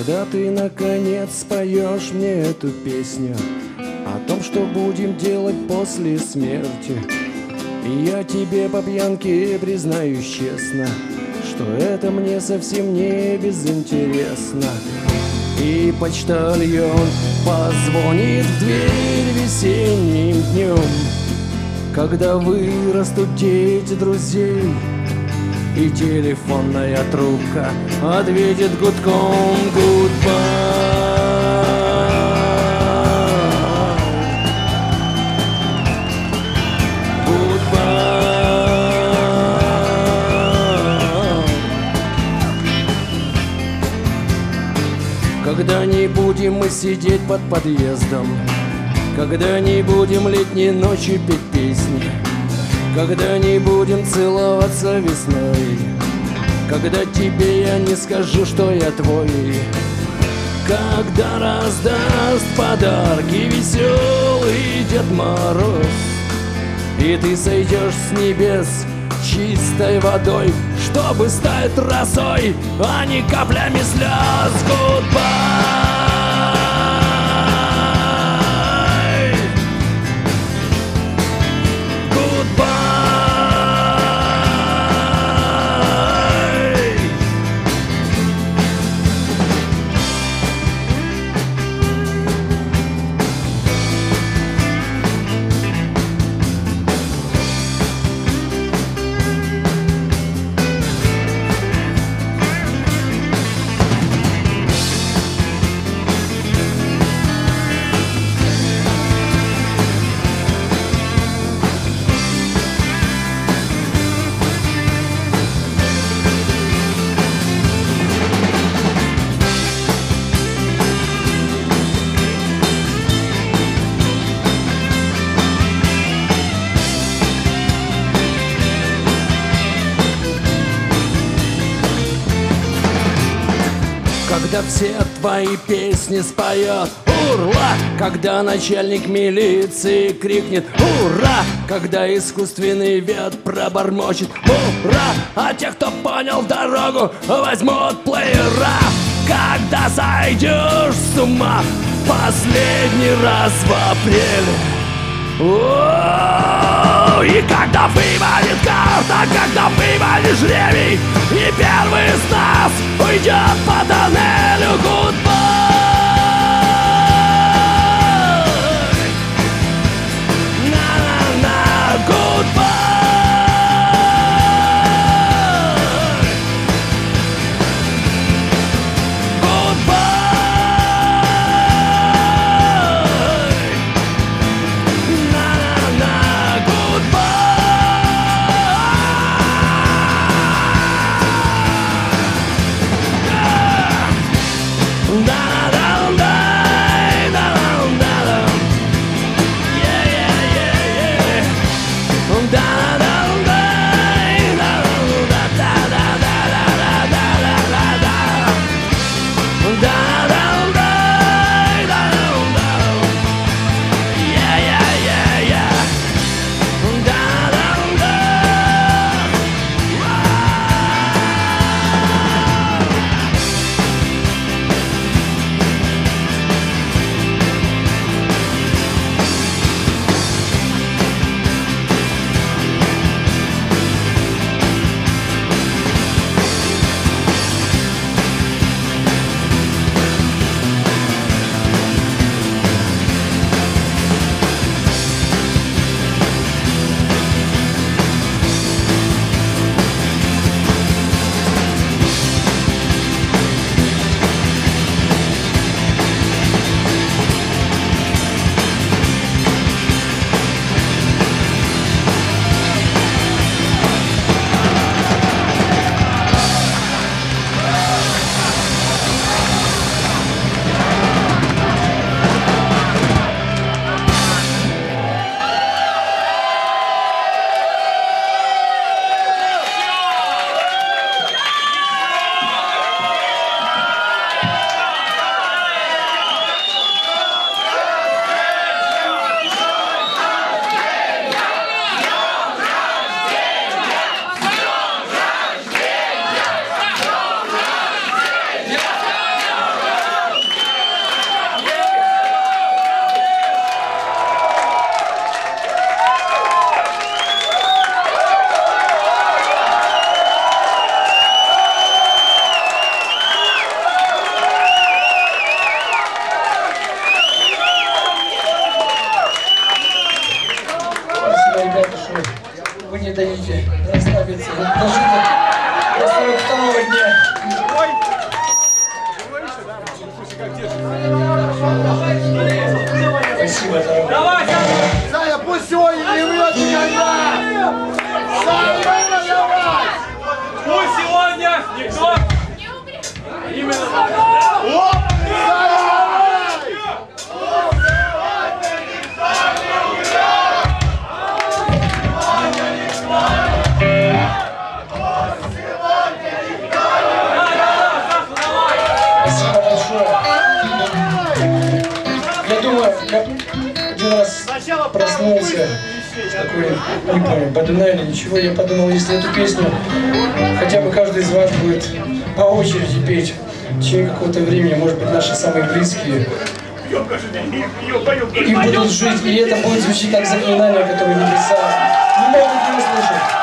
Когда ты наконец споешь мне эту песню о том, что будем делать после смерти, и я тебе по пьянке признаюсь честно, что это мне совсем не безинтересно. И почтальон позвонит в дверь весенним днем, когда вырастут дети друзей, и телефонная трубка ответит гудком «Goodbye». Когда не будем мы сидеть под подъездом, когда не будем летней ночью петь песни, когда не будем целоваться весной, когда тебе я не скажу, что я твой, когда раздаст подарки веселый Дед Мороз, и ты сойдешь с небес чистой водой, чтобы стать росой, а не каплями слез. Goodbye. Когда все твои песни споет «Ура!», когда начальник милиции крикнет «Ура!», когда искусственный вет пробормочет «Ура!», а те, кто понял дорогу, возьмут плеера. Когда сойдешь с ума последний раз в апреле, и когда вывалит карта, когда вывалит жребий, и первый из нас уйдет по тоннелю. Goodbye. На-на-на, goodbye. Да, большое. Вы не даете расслабиться. Дожить до 42-го дня. Спасибо, дорогой. Давай, Саня, пусть сегодня не врет никогда! Саня, давай! пусть сегодня никто именно так. Оп! Саня, давай! Спасибо большое. Я думаю, я один раз проснулся, такой, не помню, Бадуна или ничего, я подумал, если эту песню хотя бы каждый из вас будет по очереди петь в течение какого-то времени, может быть, наши самые близкие, и будут жить, и это будет звучать как заклинание, которое небеса не могут не услышать.